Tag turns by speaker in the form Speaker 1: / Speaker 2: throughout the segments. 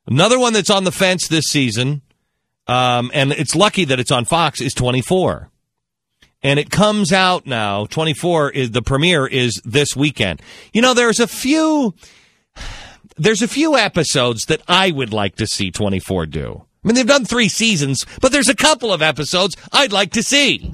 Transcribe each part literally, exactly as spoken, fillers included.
Speaker 1: Another one that's on the fence this season, um, and it's lucky that it's on Fox, is twenty-four. And it comes out now. twenty-four is the premiere is this weekend. You know, there's a few there's a few episodes that I would like to see twenty-four do. I mean, they've done three seasons, but there's a couple of episodes I'd like to see.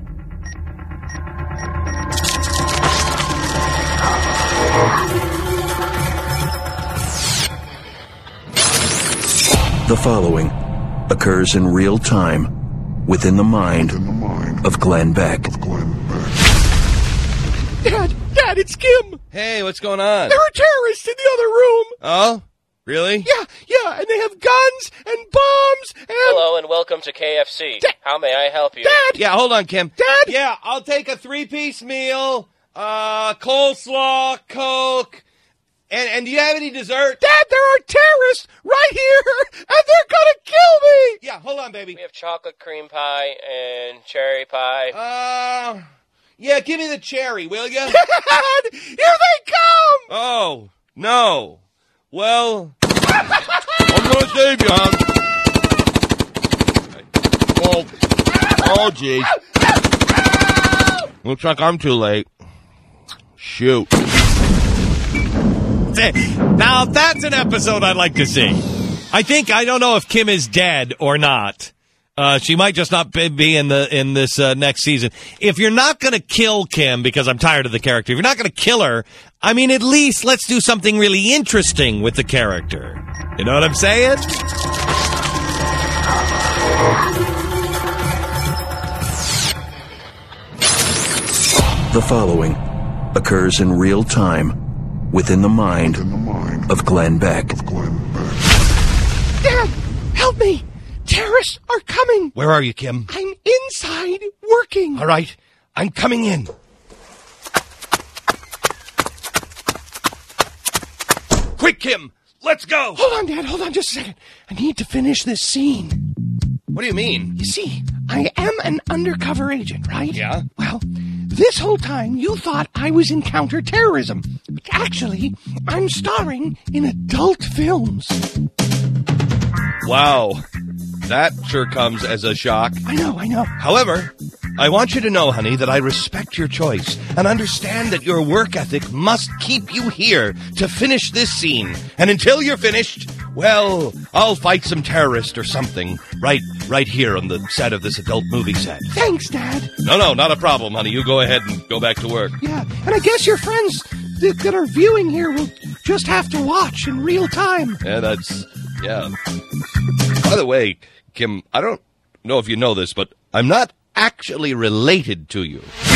Speaker 2: The following occurs in real time within the mind, within the mind of Glenn Beck. Of Glenn Beck.
Speaker 3: Dad, Dad, it's Kim.
Speaker 1: Hey, what's going on?
Speaker 3: There are terrorists in the other room.
Speaker 1: Oh, really?
Speaker 3: Yeah, yeah, and they have guns and bombs and...
Speaker 4: Hello and welcome to K F C.
Speaker 3: Da-
Speaker 4: How may I help you?
Speaker 3: Dad!
Speaker 1: Yeah, hold on, Kim.
Speaker 3: Dad!
Speaker 1: Yeah, I'll take a three-piece meal, uh, coleslaw, Coke, and, and do you have any dessert?
Speaker 3: Dad, there are terrorists right here, and they're gonna kill me!
Speaker 1: Yeah, hold on, baby.
Speaker 4: We have chocolate cream pie and cherry pie.
Speaker 1: Uh, yeah, give me the cherry, will you?
Speaker 3: Dad, here they come!
Speaker 1: Oh, no. Well, I'm gonna save you, hon. Oh, oh, geez. Looks like I'm too late. Shoot. Now, that's an episode I'd like to see. I think, I don't know if Kim is dead or not. Uh, she might just not be in the in this uh, next season. If you're not going to kill Kim, because I'm tired of the character, if you're not going to kill her, I mean, at least let's do something really interesting with the character. You know what I'm saying?
Speaker 2: The following occurs in real time within the mind, within the mind of Glenn Beck. Of Glenn Beck.
Speaker 3: Dad, help me! Terrorists are coming!
Speaker 1: Where are you, Kim?
Speaker 3: I'm inside working.
Speaker 1: All right, I'm coming in. Quick, Kim, let's go!
Speaker 3: Hold on, Dad, hold on just a second. I need to finish this scene.
Speaker 1: What do you mean?
Speaker 3: You see, I am an undercover agent, right?
Speaker 1: Yeah.
Speaker 3: Well, this whole time you thought I was in counterterrorism. But actually, I'm starring in adult films.
Speaker 1: Wow, that sure comes as a shock.
Speaker 3: I know, I know.
Speaker 1: However, I want you to know, honey, that I respect your choice and understand that your work ethic must keep you here to finish this scene. And until you're finished, well, I'll fight some terrorist or something right right here on the set of this adult movie set.
Speaker 3: Thanks, Dad.
Speaker 1: No, no, not a problem, honey. You go ahead and go back to work.
Speaker 3: Yeah, and I guess your friends that, that are viewing here will just have to watch in real time.
Speaker 1: Yeah, that's... yeah. By the way, Kim, I don't know if you know this, but I'm not actually related to you.